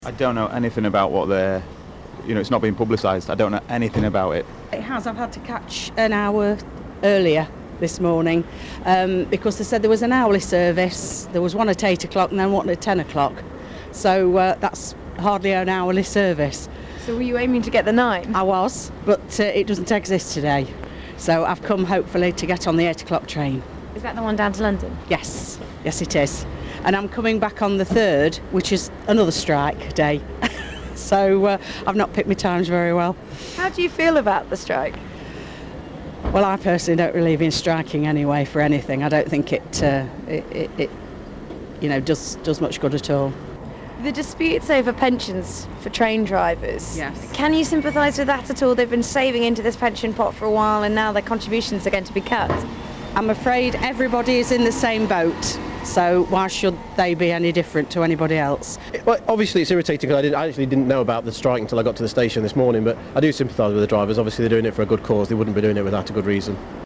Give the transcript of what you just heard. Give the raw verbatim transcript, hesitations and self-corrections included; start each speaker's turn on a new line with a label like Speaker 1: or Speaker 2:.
Speaker 1: I don't know anything about what they're, you know, it's not being publicised. I don't know anything about it.
Speaker 2: It has. I've had to catch an hour earlier this morning um, because they said there was an hourly service. There was one at eight o'clock and then one at ten o'clock. So uh, that's hardly an hourly service.
Speaker 3: So were you aiming to get the nine?
Speaker 2: I was, but uh, it doesn't exist today. So I've come hopefully to get on the eight o'clock train.
Speaker 3: Is that the one down to London?
Speaker 2: Yes, yes it is. And I'm coming back on the third, which is another strike day. So uh, I've not picked my times very well.
Speaker 3: How do you feel about the strike?
Speaker 2: Well, I personally don't believe in striking anyway for anything. I don't think it, uh, it, it, it you know, does does much good at all.
Speaker 3: The disputes over pensions for train drivers.
Speaker 2: Yes.
Speaker 3: Can you sympathise with that at all? They've been saving into this pension pot for a while and now their contributions are going to be cut.
Speaker 2: I'm afraid everybody is in the same boat. So why should they be any different to anybody else?
Speaker 4: Well, obviously it's irritating because I, didn't, I actually didn't know about the strike until I got to the station this morning, but I do sympathise with the drivers. Obviously they're doing it for a good cause. They wouldn't be doing it without a good reason.